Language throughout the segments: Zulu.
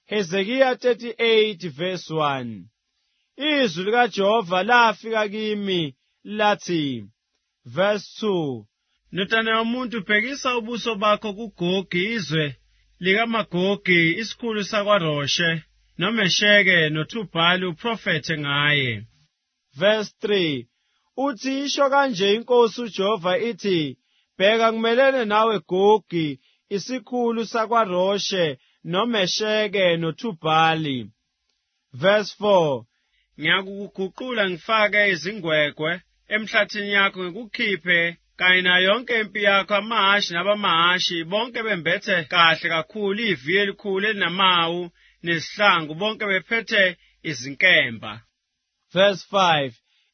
Hezekiya 38 verse 1. Izwi likaJehova lafika kimi lathi, verse 2. Ndodana yomuntu, bhekisa ubuso bakho kuGogi, izwe likaMagogi, isikhulu sakwaRoshe, noMesheke noThubhali uprofethe ngaye. Verse 3. Uthi isho kanje inkosi uJehova ithi, bheka ngimelene nawe Gogi, isikhulu sakwaRoshe, noMesheke noThubhali. Verse 4. Ngiyakuguqula ngifake izingwegwe emhlathini yakho ngikukhiphe kanye nayo yonke impi yakho, amahashi nabamahashi bonke bembethe kahle kakhulu, iviyo elikhulu elinamawu nesihlangu, bonke bephethe izinkemba. Verse 5.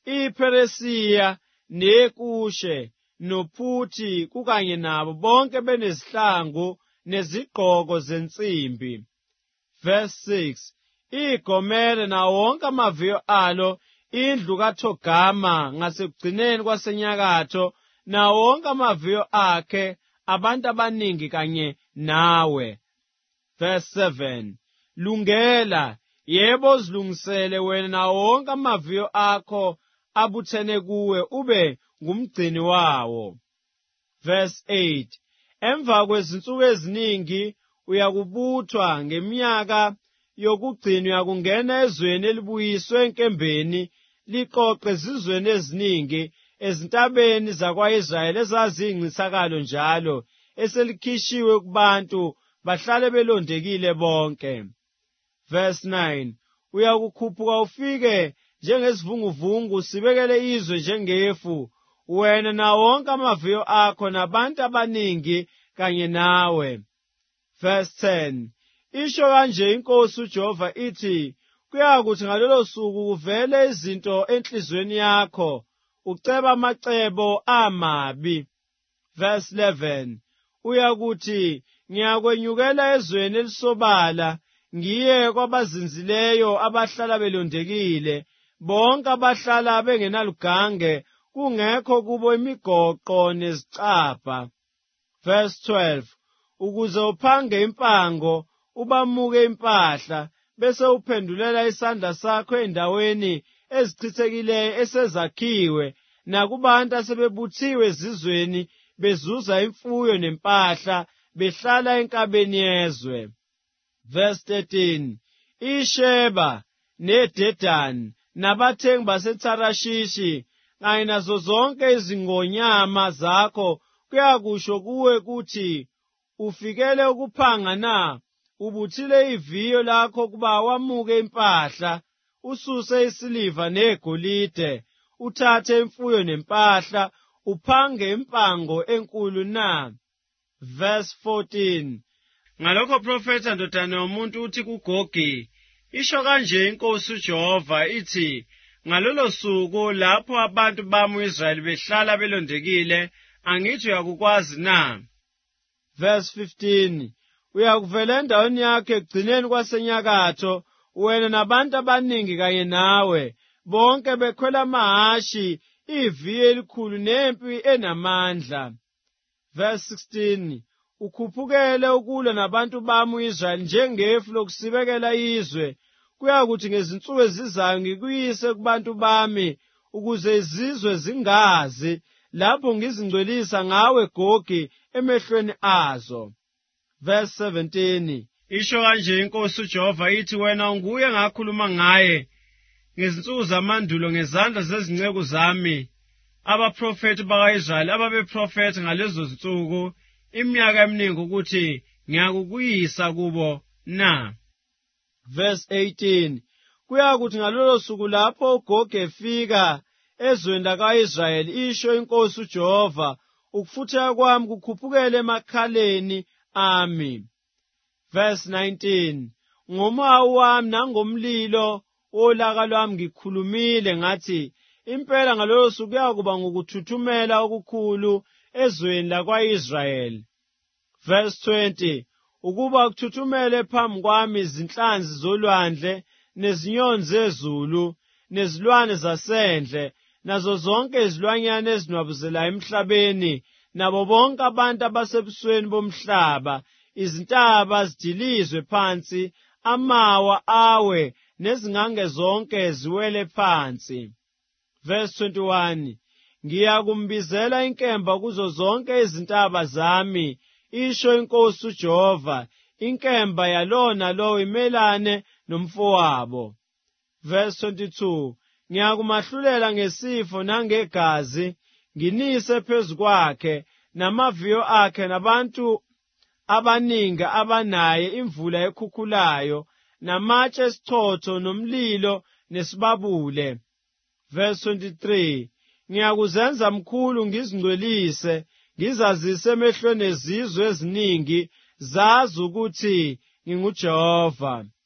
IPheresiya neKushe noPhuthi kukanye nabo bonke benezihlangu nezigqoko zensimbi. Verse 6. IGomere nawo wonke amaviyo alo, indlu kaThogama ngasekugcineni kwasenyakatho, nawo wonke amaviyo akhe, abantu abaningi kanye nawe. Verse 7. Lungela, yebo zilungisele wena nawo wonke amaviyo akho abuthene kuwe, ube ngumgcini wawo. Verse 8. Emva kwezinsuku eziningi uyakubuthwa, ngeminyaka yokugcina uyakungena ezweni elibuyiswe enkembeni, liqoqe ezizweni eziningi, ezintabeni zakwa-Israyeli ezaziyincisakalo njalo, eselikhishwe kubantu bahlale belondekile bonke. Verse 9. Uyakukhuphuka ufike njengesivunguvungu, usibekele izwe njengefu, wena nawo wonke amaviyo akho nabantu abaningi kanye nawe. Verse 10. Isho kanje inkosi uJehova ithi, kuyakuthi ngalolo suku kuvele izinto enhlizweni yakho, uceba amacebo amabi. Verse 11. Uyakuthi ngiyakwenyukela ezweni elisobala, ngiye kwabazinzileyo abahlala belondekile, bonke abahlala bengenalugange, kungekho kubo imigoqo nezicabha. Verse 12. Ukuze uphange impango, ubamuke impahla, bese uphendulela isandla sakho endaweni ezichithekileyo esezakhiwe, nakubantu asebebuthiwe ezizweni, bezuza imfuyo nempahla, behlala enkabeni yezwe. Verse 13. ISheba neDedani nabathengi baseTharashishi kanye nazo zonke izingonyama zakho, kuyakusho kuwe kuthi, ufikele ukuphanga na? Ubuthile iviyo lakho kuba wamuke impahla, ususe isiliva negolide, uthathe imfuyo nempahla, uphange impango enkulu na? Verse 14. Ngalokho profeta, ndodana yomuntu, uthi kuGogi, isho kanje inkosi uJehova ithi, ngalolo suku lapho abantu bami uIsrayeli behlala belondekile, angithi uyakukwazi na? Verse 15. Uyakuvela endaweni yakho ekugcineni kwasenyakatho, wena nabantu abaningi kanye nawe, bonke bekhwela amahashi, iviyo elikhulu nempi enamandla. Verse 16. Ukhuphukele ukulwa nabantu bami uIsrayeli njengefu lokusibekela izwe, kuyakuthi ngezinsuku ezizayo ngikuyise kubantu bami, ukuze izizwe zingazi, lapho ngizingcwelisa ngawe Gogi emehlweni azo. Verse 17. Isho kanje inkosi uJehova ithi, wena unguye ngakhuluma ngaye ngezinsuku zamandulo ngezandla zezinceku zami abaprofethi baka-Israyeli, ababeprofetha ngalezo zinsuku iminyaka eminingi, ukuthi ngiyakukuyisa kubo na? Verse 18. Kuyakuthi ngalolo suku lapho uGogi efika ezweni laka-Israyeli, isho inkosi uJehova, ukufutheka kwami kukhuphukele emakhaleni ami. Verse 19. Ngomoya wami nangomlilo wolaka lwami ngikhulumile ngathi, impela ngalolo suku kuyakuba ngokuthuthumela okukhulu ezweni lakwa-Israyeli. Verse 20. Ukuba kuthuthumele phambi kwami izinhlanzi zolwandle, nezinyoni zezulu, nezilwane zasendle, nazo zonke izilwanyana ezinwabuzelayo emhlabeni, nabo bonke abantu abasebusweni bomhlaba, izintaba zidilizwe phansi, amawa awe nezingange zonke ziwele phansi. Verse 21. Ngiyakumbizela inkemba kuzo zonke izintaba zami, isho iNkosi uJehova, inkemba yalona lowo imelane nomfowabo. Verse 22. Ngiyakumahlulela ngesifo nangegazi, nginise phezu kwakhe, namaviyo akhe nabantu abaningi abanaye imvula ekhukhulayo, namatshe esichotho nomlilo nesibabule. Verse 23. Ngiyakuzenza mkhulu ngizingcwelise, ngizazise emehlweni ezizwe eziningi, zazi ukuthi nginguJehova.